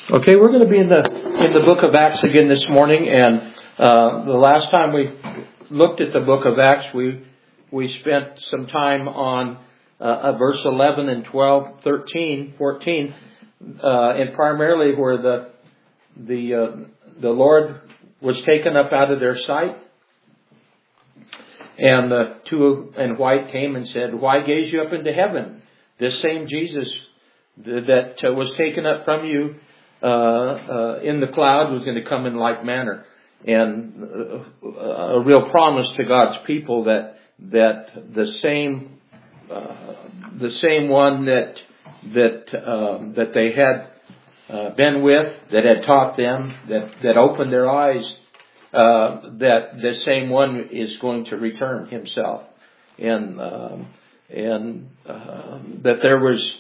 Okay, we're going to be in the book of Acts again this morning, and the last time we looked at the book of Acts, we spent some time on verse 11 and 12, 13, 14, and primarily where the Lord was taken up out of their sight, and the two in white came and said, "Why gaze you up into heaven? This same Jesus that was taken up from you in the cloud was going to come in like manner." And a real promise to God's people that the same one that they had been with, that had taught them, that opened their eyes, that the same one is going to return himself, and that there was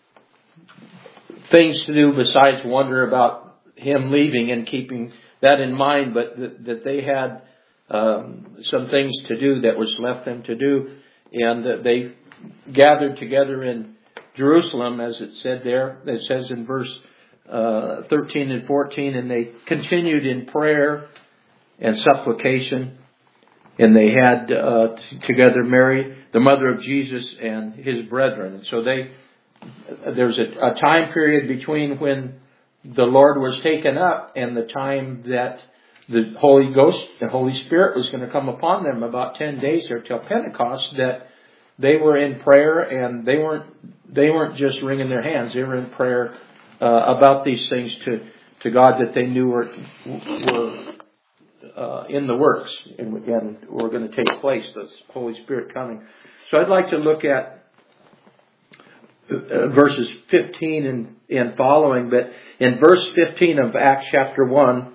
things to do besides wonder about him leaving and keeping that in mind, but that they had some things to do that was left them to do, and that they gathered together in Jerusalem, as it said there. It says in verse 13 and 14, and they continued in prayer and supplication, and they had together Mary, the mother of Jesus, and his brethren. And so there's a time period between when the Lord was taken up and the time that the Holy Ghost, the Holy Spirit was going to come upon them, about 10 days there till Pentecost, that they were in prayer, and they weren't just wringing their hands. They were in prayer about these things to God that they knew were in the works and were going to take place, the Holy Spirit coming. So I'd like to look at verses 15 and following, but in verse 15 of Acts chapter 1,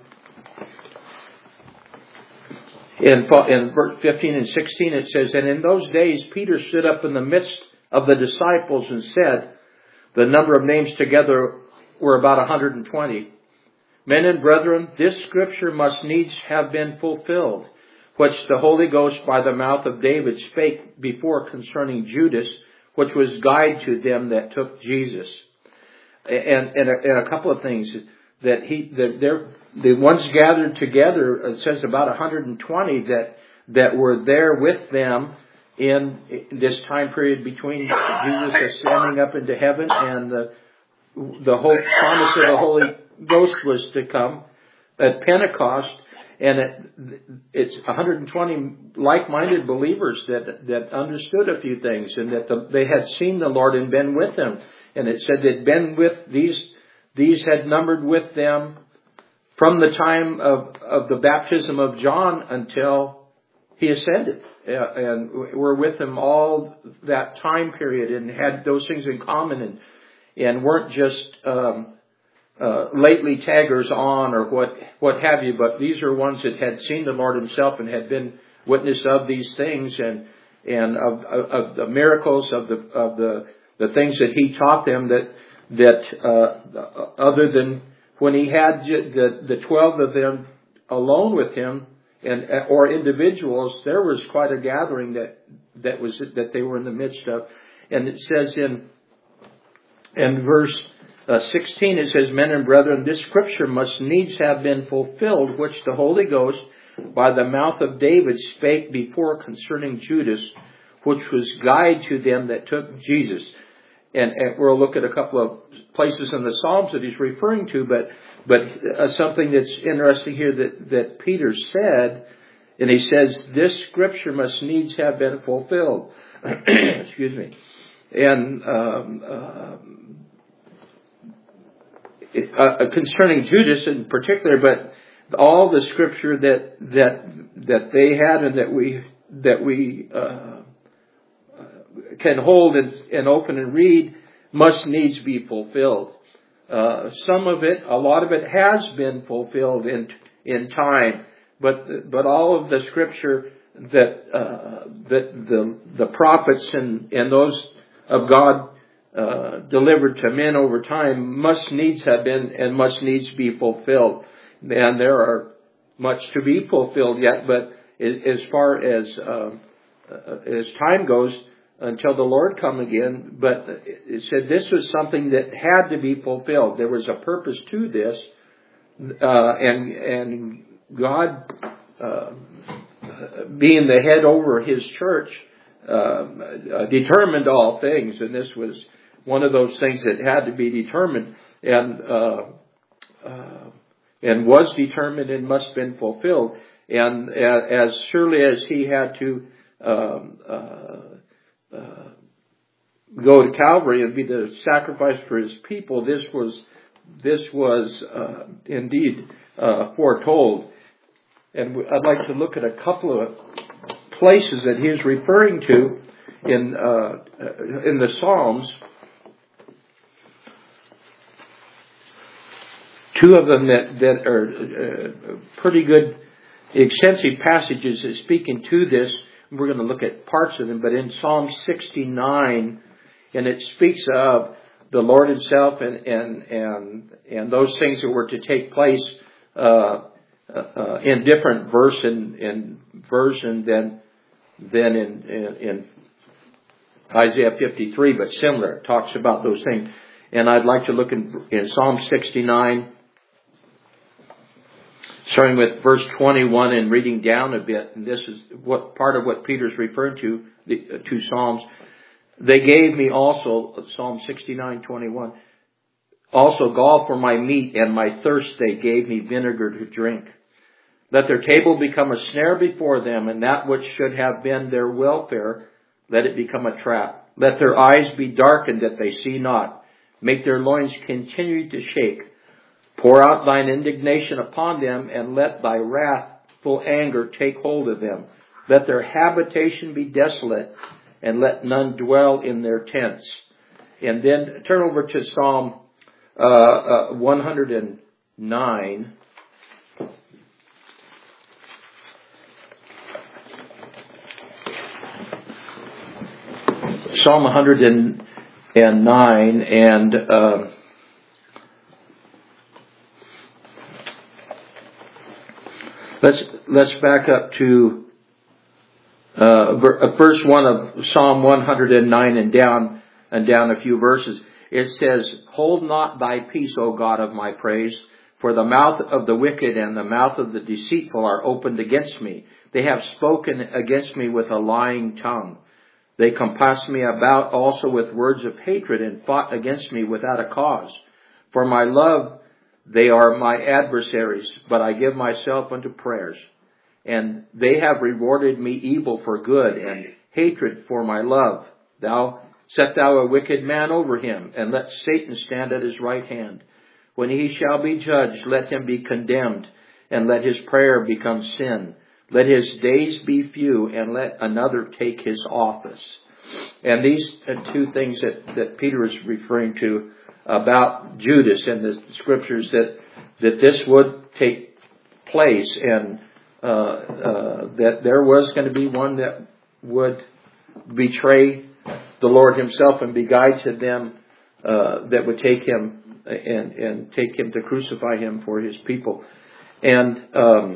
in verse 15 and 16 it says, "And in those days Peter stood up in the midst of the disciples and said," the number of names together were about 120, "Men and brethren, this scripture must needs have been fulfilled, which the Holy Ghost by the mouth of David spake before concerning Judas, which was guide to them that took Jesus." And a couple of things that the ones gathered together, it says about 120 that were there with them in this time period between Jesus ascending up into heaven and the whole promise of the Holy Ghost was to come at Pentecost. And it's 120 like-minded believers that understood a few things, and that they had seen the Lord and been with Him. And it said they'd been with these had numbered with them from the time of the baptism of John until He ascended, and were with Him all that time period, and had those things in common, and weren't just lately taggers on or what have you, but these are ones that had seen the Lord Himself and had been witness of these things and of the miracles of the things that He taught them, that other than when He had the 12 of them alone with Him or individuals, there was quite a gathering that they were in the midst of. And it says in verse 16, it says, "Men and brethren, this scripture must needs have been fulfilled, which the Holy Ghost by the mouth of David spake before concerning Judas, which was guide to them that took Jesus." And we'll look at a couple of places in the Psalms that he's referring to, but something that's interesting here that Peter said, and he says, "This scripture must needs have been fulfilled." Excuse me. And concerning Judas in particular, but all the scripture that they had and that we can hold and open and read must needs be fulfilled. Some of it, a lot of it, has been fulfilled in time, but all of the scripture that the prophets and those of God delivered to men over time must needs have been and must needs be fulfilled. And there are much to be fulfilled yet, but as far as time goes, until the Lord come again. But it said this was something that had to be fulfilled. There was a purpose to this, and God, being the head over His church, determined all things, and this was one of those things that had to be determined, and was determined and must have been fulfilled. And as surely as He had to go to Calvary and be the sacrifice for His people, this was indeed foretold. And I'd like to look at a couple of places that He's referring to in the Psalms. Two of them that are pretty good, extensive passages is speaking to this. We're going to look at parts of them, but in Psalm 69, and it speaks of the Lord Himself and those things that were to take place in different version than in Isaiah 53, but similar. It talks about those things. And I'd like to look in Psalm 69, starting with verse 21 and reading down a bit. And this is what part of what Peter's referring to, the two Psalms. They gave me also, Psalm 69:21, also gall for my meat, and my thirst they gave me vinegar to drink. Let their table become a snare before them, and that which should have been their welfare, let it become a trap. Let their eyes be darkened that they see not. Make their loins continue to shake. Pour out thine indignation upon them, and let thy wrathful anger take hold of them. Let their habitation be desolate, and let none dwell in their tents. And then turn over to Psalm 109. Psalm 109, and let's back up to verse 1 of Psalm 109 and down a few verses. It says, "Hold not thy peace, O God of my praise, for the mouth of the wicked and the mouth of the deceitful are opened against me. They have spoken against me with a lying tongue. They compassed me about also with words of hatred and fought against me without a cause. For my love, they are my adversaries, but I give myself unto prayers. And they have rewarded me evil for good and hatred for my love. Set thou a wicked man over him, and let Satan stand at his right hand. When he shall be judged, let him be condemned, and let his prayer become sin. Let his days be few, and let another take his office." And these two things that Peter is referring to about Judas and the scriptures, that this would take place, and that there was going to be one that would betray the Lord Himself and be guide to them that would take Him and take Him to crucify Him for His people. And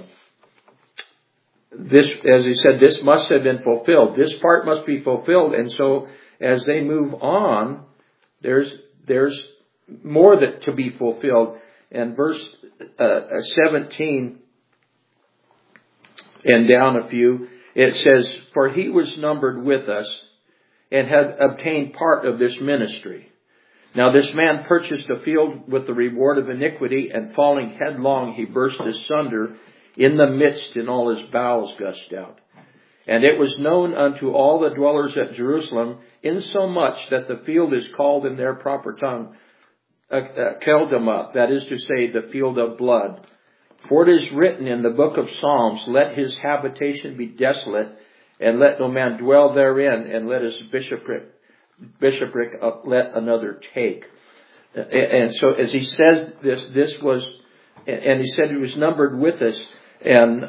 this, as he said, this must have been fulfilled. This part must be fulfilled. And so as they move on, there's more that to be fulfilled. And verse 17 and down a few, it says, "For he was numbered with us and had obtained part of this ministry. Now this man purchased a field with the reward of iniquity, and falling headlong he burst asunder in the midst, and all his bowels gushed out. And it was known unto all the dwellers at Jerusalem, insomuch that the field is called in their proper tongue Keldama, that is to say, the field of blood. For it is written in the book of Psalms, Let his habitation be desolate, and let no man dwell therein, and let his bishopric let another take." And so as he says this was, and he said he was numbered with us, and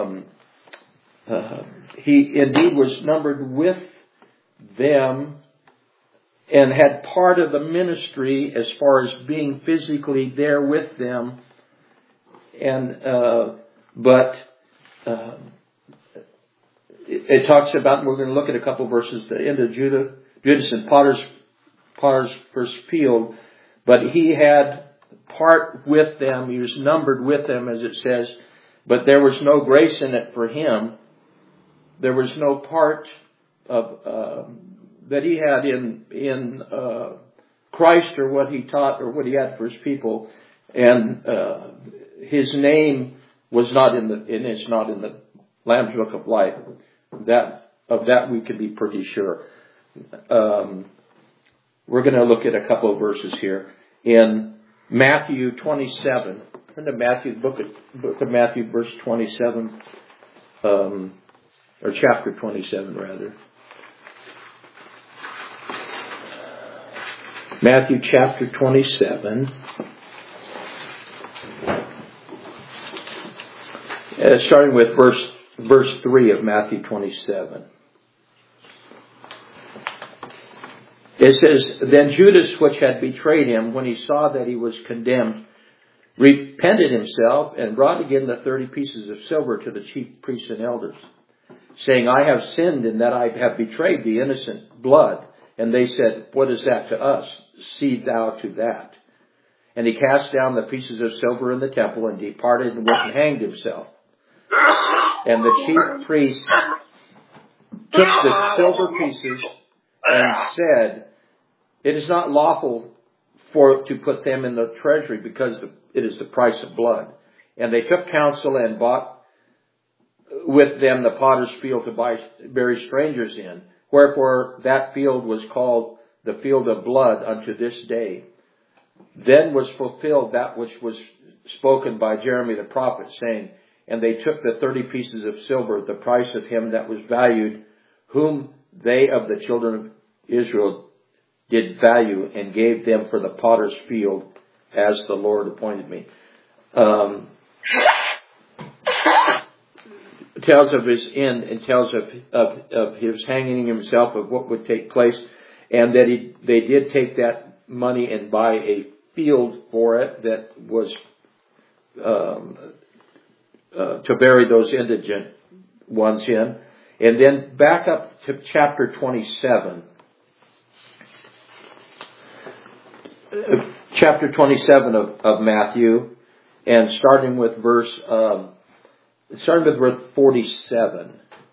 he indeed was numbered with them and had part of the ministry as far as being physically there with them. And but it talks about, we're going to look at a couple verses, the end of Judas and Potter's first field, but he had part with them. He was numbered with them, as it says, but there was no grace in it for him. There was no part of that he had in Christ, or what he taught, or what he had for his people, and his name was not it's not in the Lamb's Book of Life. That we can be pretty sure. We're going to look at a couple of verses here in Matthew 27. Turn to Matthew, book of Matthew, verse 27, or chapter 27, rather. Matthew chapter 27. Starting with verse 3 of Matthew 27. It says, Then Judas, which had betrayed him, when he saw that he was condemned, repented himself and brought again the 30 pieces of silver to the chief priests and elders, saying, I have sinned in that I have betrayed the innocent blood. And they said, What is that to us? See thou to that. And he cast down the pieces of silver in the temple and departed and went and hanged himself. And the chief priest took the silver pieces and said, It is not lawful to put them in the treasury, because it is the price of blood. And they took counsel and bought with them the potter's field to bury strangers in. Wherefore that field was called the field of blood unto this day. Then was fulfilled that which was spoken by Jeremy the prophet, saying, And they took the 30 pieces of silver, the price of him that was valued, whom they of the children of Israel did value, and gave them for the potter's field, as the Lord appointed me. Tells of his end, and tells of his hanging himself, of what would take place, and that they did take that money and buy a field for it that was to bury those indigent ones in. And then back up to chapter 27. Chapter 27 of Matthew, and starting with verse 47.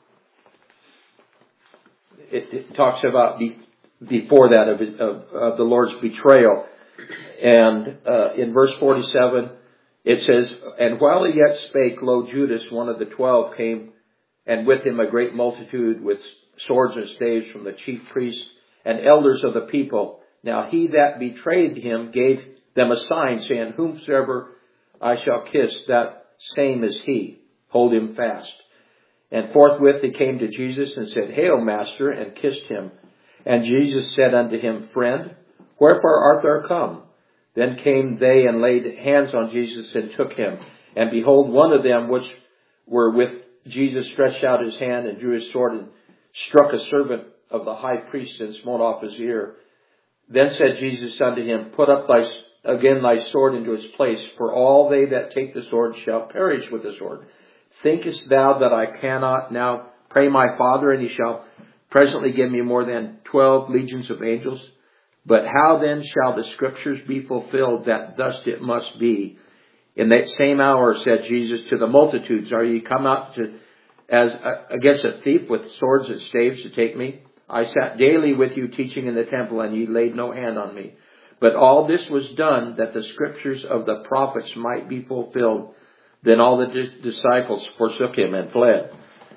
It talks about before that of the Lord's betrayal. And in verse 47, it says, And while he yet spake, lo, Judas, one of the 12, came, and with him a great multitude with swords and staves from the chief priests and elders of the people. Now he that betrayed him gave them a sign, saying, Whomsoever I shall kiss, that same is he. Hold him fast. And forthwith he came to Jesus and said, Hail, Master, and kissed him. And Jesus said unto him, Friend, wherefore art thou come? Then came they and laid hands on Jesus and took him. And behold, one of them which were with Jesus stretched out his hand and drew his sword and struck a servant of the high priest and smote off his ear. Then said Jesus unto him, Put up again thy sword into its place, for all they that take the sword shall perish with the sword. Thinkest thou that I cannot now pray my Father, and he shall presently give me more than 12 legions of angels? But how then shall the scriptures be fulfilled, that thus it must be? In that same hour said Jesus to the multitudes, Are ye come out as against a thief with swords and staves to take me? I sat daily with you teaching in the temple, and ye laid no hand on me. But all this was done that the scriptures of the prophets might be fulfilled. Then all the disciples forsook him and fled.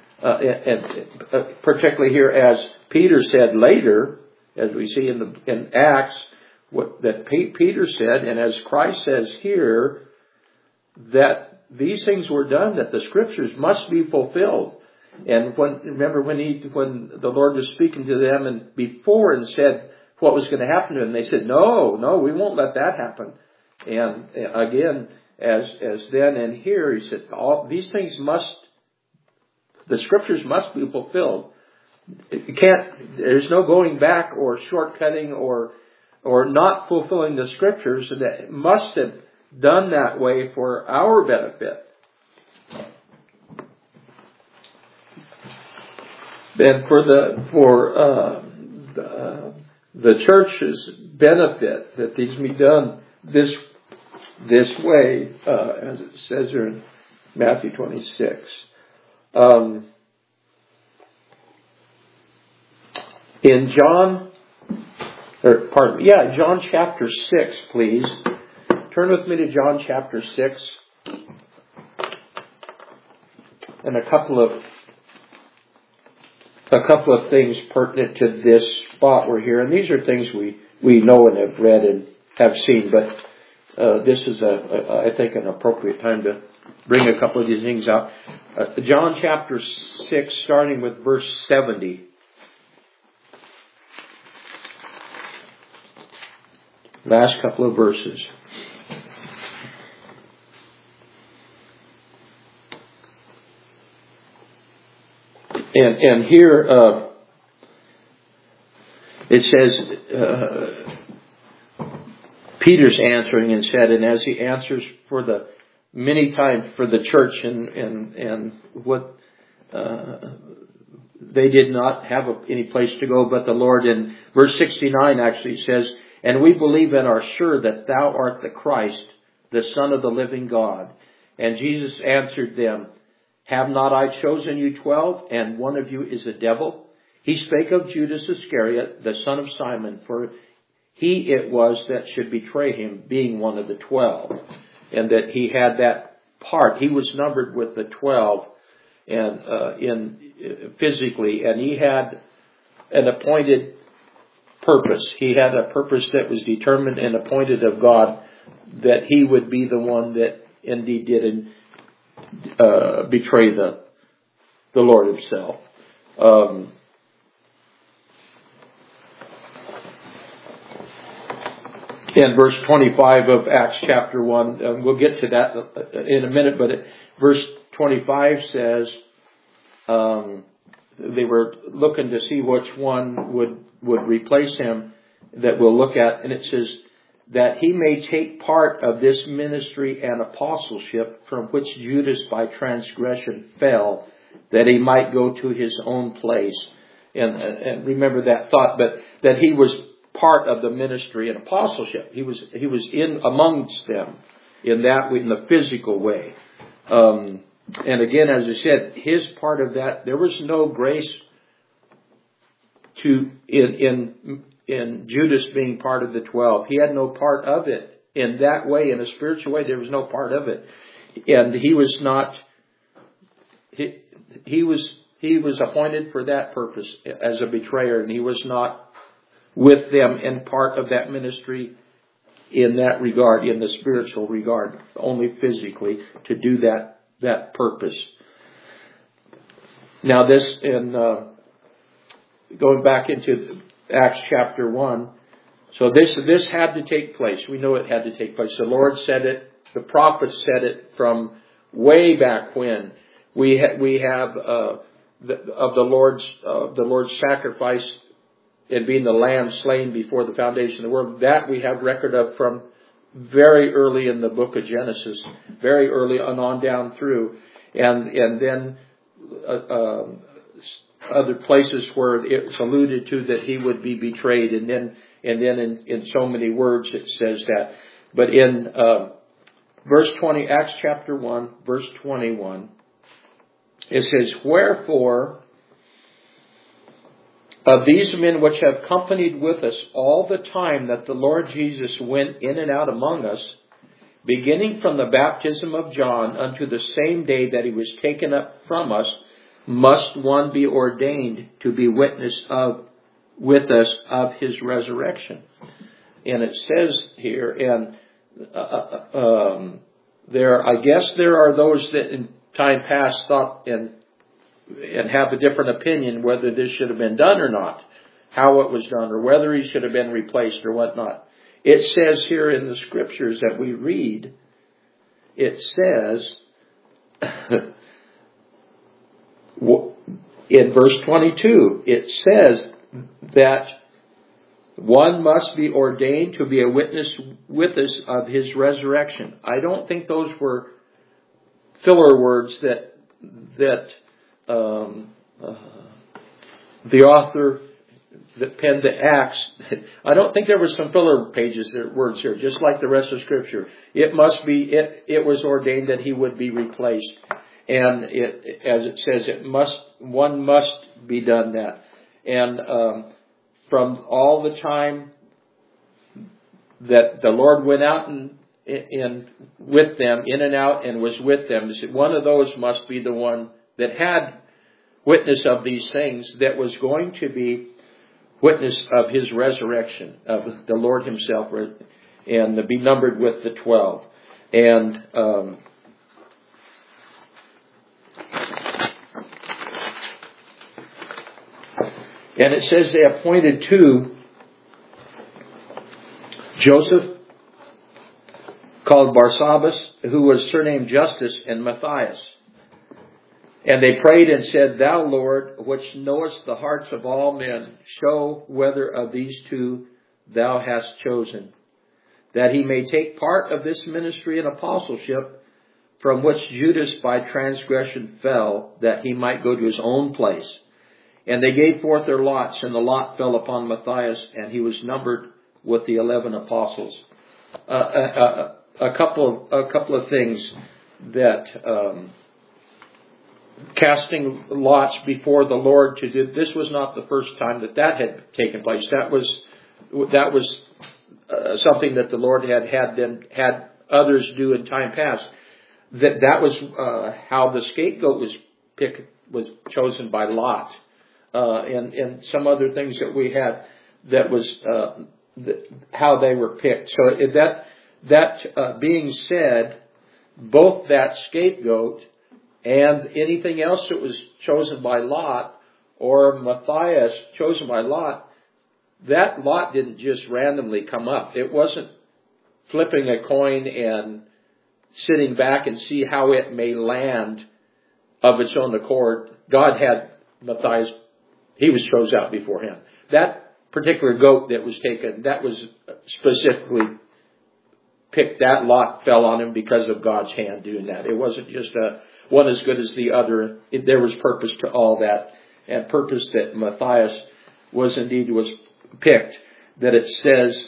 Particularly here, as Peter said later, as we see in Acts, that Peter said, and as Christ says here, that these things were done, that the scriptures must be fulfilled. And remember when the Lord was speaking to them and before and said what was going to happen to them, they said, No, we won't let that happen. And again, as then and here, he said, all these things the scriptures must be fulfilled. There's no going back or shortcutting or not fulfilling the scriptures. That must have done that way for our benefit. And for the church's benefit, that these be done this way, as it says here in Matthew 26. In John chapter 6, please. Turn with me to John chapter 6. And a couple of things pertinent to this spot we're here. And these are things we know and have read and have seen, but this is I think an appropriate time to bring a couple of these things out. John chapter 6, starting with verse 70. Last couple of verses. And here it says, Peter's answering and said, and as he answers for the many times for the church and what they did not have any place to go but the Lord. In verse 69 actually says, and we believe and are sure that thou art the Christ, the Son of the living God. And Jesus answered them, have not I chosen you 12, and one of you is a devil? He spake of Judas Iscariot, the son of Simon, for he it was that should betray him, being one of the 12. And that he had that part. He was numbered with the 12 and physically, and he had an appointed purpose. He had a purpose that was determined and appointed of God, that he would be the one that indeed did betray the Lord himself. In verse 25 of Acts chapter 1, we'll get to that in a minute, but verse 25 says they were looking to see which one would replace him that we'll look at, and it says that he may take part of this ministry and apostleship from which Judas by transgression fell, that he might go to his own place. And remember that thought, but that he was part of the ministry and apostleship. He was in amongst them in the physical way. And again, as I said, his part of that, there was no grace in Judas being part of the 12. He had no part of it in that way, in a spiritual way. There was no part of it, and he was not. He was appointed for that purpose as a betrayer, and he was not with them in part of that ministry in that regard, in the spiritual regard, only physically to do that purpose. Now this going back into Acts chapter 1. So this had to take place. We know it had to take place. The Lord said it. The prophets said it from way back when. We have of the Lord's sacrifice and being the lamb slain before the foundation of the world. That we have record of from very early in the book of Genesis, very early on down through, and then other places where it's alluded to that he would be betrayed, and then in so many words it says that. But in verse 20, Acts chapter 1, verse 21, it says, wherefore of these men which have companied with us all the time that the Lord Jesus went in and out among us, beginning from the baptism of John unto the same day that he was taken up from us, must one be ordained to be witness with us of his resurrection. And it says here, and I guess there are those that in time past thought and have a different opinion whether this should have been done or not, how it was done, or whether he should have been replaced or whatnot. It says here in the scriptures that we read, it says in verse 22, it says that one must be ordained to be a witness with us of his resurrection. I don't think those were filler words that the author that penned the Acts, I don't think there were some filler pages or words here, just like the rest of Scripture. It must be, it was ordained that he would be replaced. And it, as it says, one must be done that. And from all the time that the Lord went out and with them, in and out, and was with them, one of those must be the one that had witness of these things, that was going to be witness of his resurrection, of the Lord himself, and to be numbered with the 12. And it says they appointed two, Joseph, called Barsabbas, who was surnamed Justus, and Matthias. And they prayed and said, Thou, Lord, which knowest the hearts of all men, show whether of these two thou hast chosen, that he may take part of this ministry and apostleship, from which Judas by transgression fell, that he might go to his own place. And they gave forth their lots, and the lot fell upon Matthias, and he was numbered with the 11 apostles. A couple of things that casting lots before the Lord to do. This was not the first time that had taken place. That was something that the Lord had others do in time past. That was how the scapegoat was chosen by Lot, and some other things that we had. That was how they were picked. So that being said, both that scapegoat and anything else that was chosen by Lot, or Matthias chosen by Lot, that lot didn't just randomly come up. It wasn't flipping a coin and sitting back and see how it may land of its own accord. God had Matthias, he was chose out before him. That particular goat that was taken, that was specifically picked. That lot fell on him because of God's hand doing that. It wasn't just one as good as the other. There was purpose to all that, and purpose that Matthias was picked. That it says,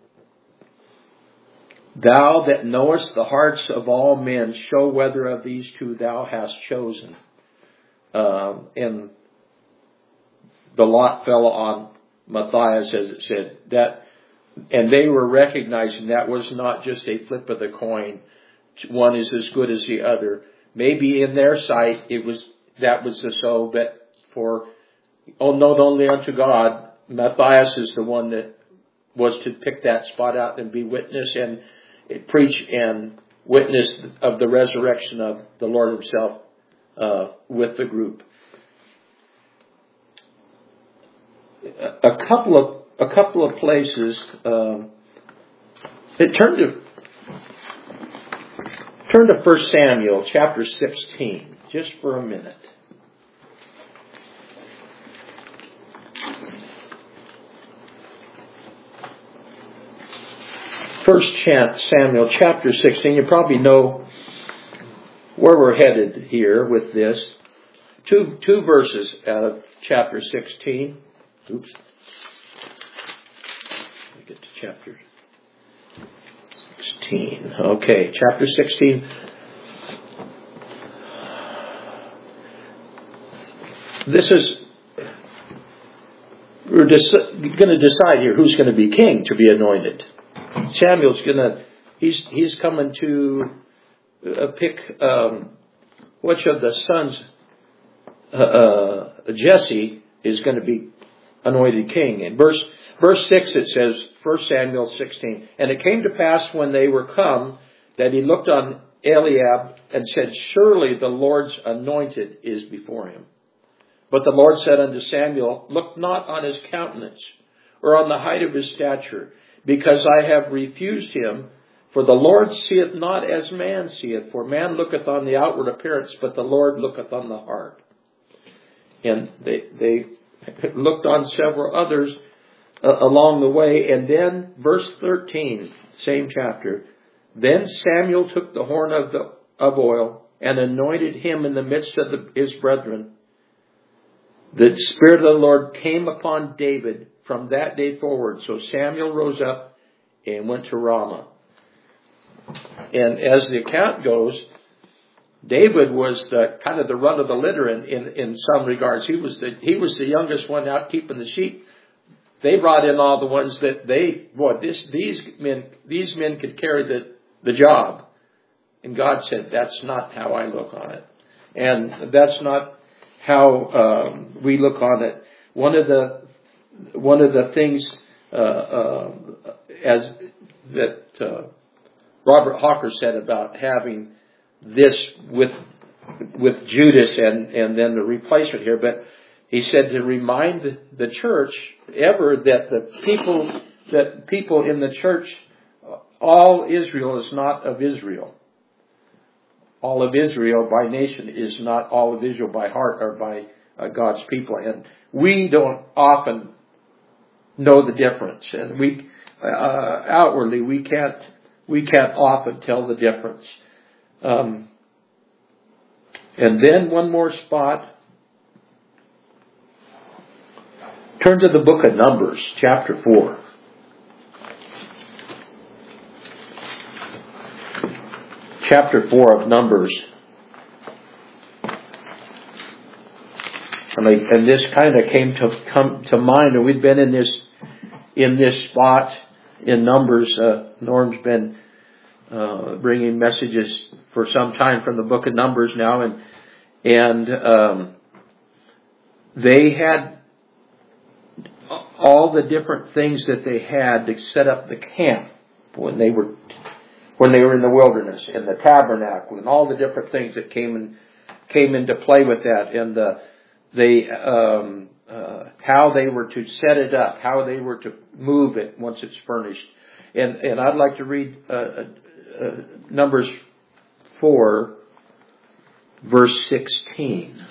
Thou that knowest the hearts of all men, show whether of these two thou hast chosen. And the lot fell on Matthias, as it said. And they were recognizing that was not just a flip of the coin. One is as good as the other. Maybe in their sight that was so, but known only unto God, Matthias is the one that was to pick that spot out and be witness and preach and witness of the resurrection of the Lord himself with the group. A couple of places. Turn to 1 Samuel chapter 16, just for a minute. 1 Samuel chapter 16. You probably know where we're headed here with this. Two verses out of chapter 16. Oops. Let me get to chapter 16. Okay, chapter 16. We're going to decide here who's going to be king to be anointed. Samuel's he's coming to pick which of the sons Jesse is going to be anointed king. In verse 6 it says, 1 Samuel 16, And it came to pass when they were come that he looked on Eliab and said, Surely the Lord's anointed is before him. But the Lord said unto Samuel, Look not on his countenance or on the height of his stature, because I have refused him. For the Lord seeth not as man seeth. For man looketh on the outward appearance, but the Lord looketh on the heart. And they looked on several others along the way. And then verse 13, same chapter. Then Samuel took the horn of oil and anointed him in the midst of his brethren. the Spirit of the Lord came upon David from that day forward. So Samuel rose up and went to Ramah. And as the account goes, David was the kind of the run of the litter in some regards. He was the youngest one out keeping the sheep. They brought in all the ones that these men could carry the job. And God said, that's not how I look on it. And that's not how we look on it. One of the things as that Robert Hawker said about having this with Judas and then the replacement here, but he said to remind the church ever that the people in the church, all Israel is not of Israel. All of Israel by nation is not all of Israel by heart or by God's people. And we don't often know the difference. And we outwardly we can't often tell the difference. And then one more spot. Turn to the book of Numbers, chapter 4. Chapter 4 of Numbers. And this kind of come to mind, and we've been in this spot in Numbers. Norm's been bringing messages for some time from the book of Numbers now, and they had all the different things that they had to set up the camp when they were in the wilderness, and the tabernacle, and all the different things that came into play with that, and how they were to set it up, how they were to move it once it's furnished. And I'd like to read Numbers 4, verse 16.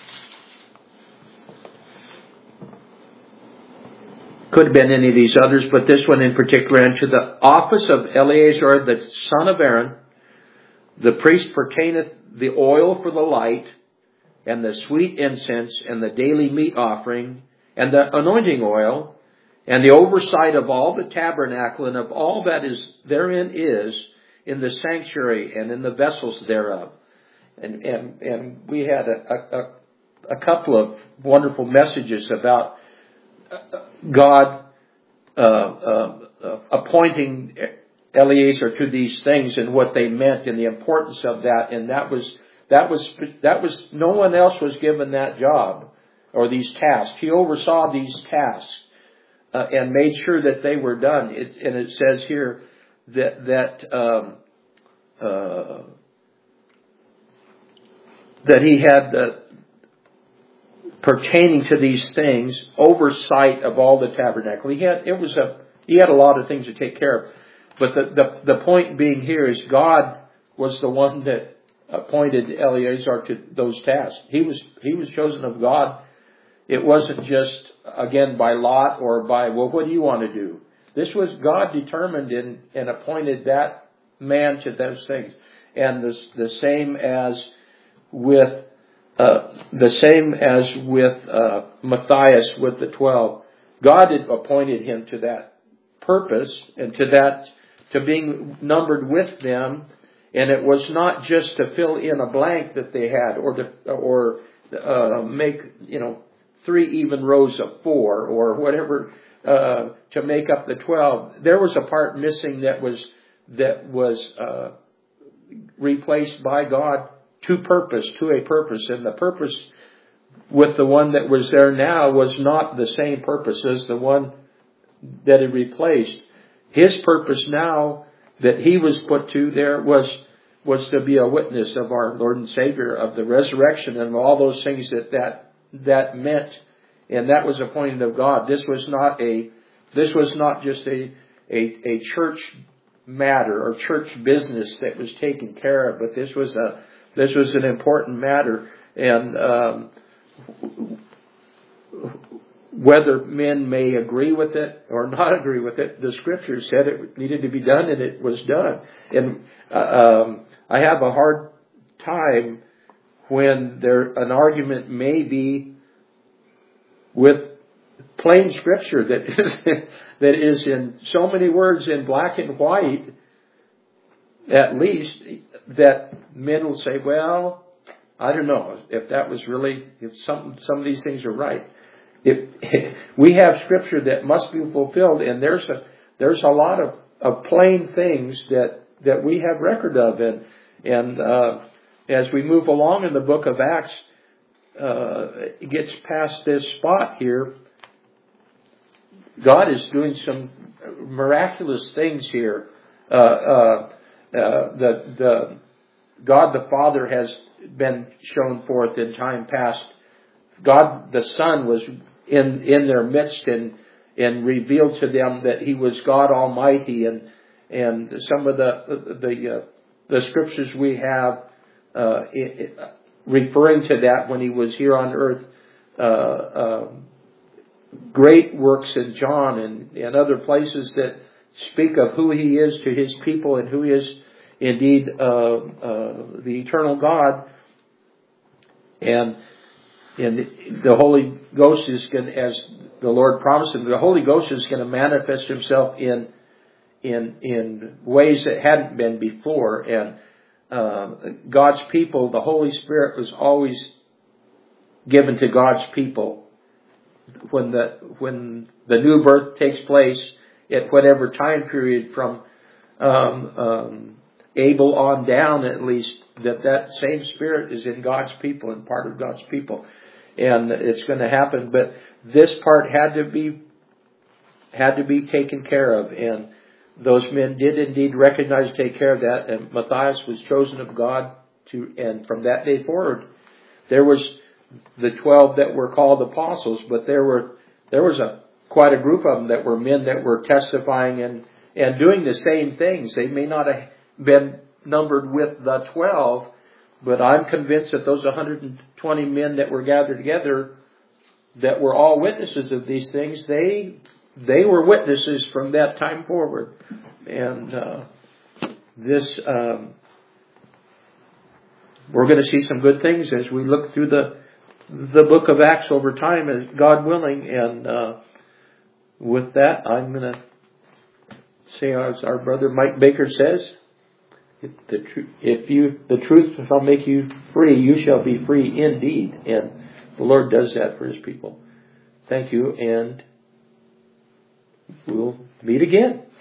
Could have been any of these others, but this one in particular. And to the office of Eleazar, the son of Aaron, the priest pertaineth the oil for the light, and the sweet incense, and the daily meat offering, and the anointing oil, and the oversight of all the tabernacle, and of all that is therein is in the sanctuary and in the vessels thereof. And we had a couple of wonderful messages about God appointing Eleazar to these things and what they meant and the importance of that. And that was no one else was given that job or these tasks. He oversaw these tasks and made sure that they were done. And it says here that he had pertaining to these things, oversight of all the tabernacle. He had a lot of things to take care of. But the point being here is God was the one that appointed Eleazar to those tasks. He was chosen of God. It wasn't just, again, by lot or by, well, what do you want to do? This was God determined and appointed that man to those things. And the same as with Matthias with the 12. God had appointed him to that purpose and to being numbered with them, and it was not just to fill in a blank that they had or make 3 even rows of 4 or whatever to make up the 12. There was a part missing that was replaced by God to a purpose, and the purpose with the one that was there now was not the same purpose as the one that he replaced. His purpose now that he was put to there was to be a witness of our Lord and Savior, of the resurrection and all those things that meant, and that was appointed of God. This was not just a church matter or church business that was taken care of, but this was an important matter, and whether men may agree with it or not agree with it, the Scripture said it needed to be done, and it was done. And I have a hard time when an argument may be with plain scripture that is in so many words in black and white, at least, that men will say, well, I don't know if that was really, if some of these things are right. If we have scripture that must be fulfilled, and there's a lot of plain things that we have record of, and as we move along in the book of Acts, it gets past this spot here. God is doing some miraculous things here. The God the Father has been shown forth in time past. God the Son was in their midst and revealed to them that He was God Almighty, and some of the scriptures we have referring to that when He was here on earth. Great works in John and other places that speak of who He is to His people and who He is indeed the eternal God. And the Holy Ghost is going to, as the Lord promised Him, the Holy Ghost is going to manifest Himself in ways that hadn't been before. And God's people, the Holy Spirit was always given to God's people. When the new birth takes place at whatever time period from Abel on down, at least, that same Spirit is in God's people and part of God's people, and it's going to happen. But this part had to be taken care of, and those men did indeed recognize and take care of that. And Matthias was chosen of God and from that day forward, there was the 12 that were called apostles, but there was quite a group of them that were men that were testifying and doing the same things. They may not have been numbered with the 12, but I'm convinced that those 120 men that were gathered together, that were all witnesses of these things, they were witnesses from that time forward. And this we're going to see some good things as we look through the book of Acts over time, as God willing. And with that, I'm going to say, as our brother Mike Baker says, the truth shall make you free, you shall be free indeed. And the Lord does that for His people. Thank you, and we'll meet again.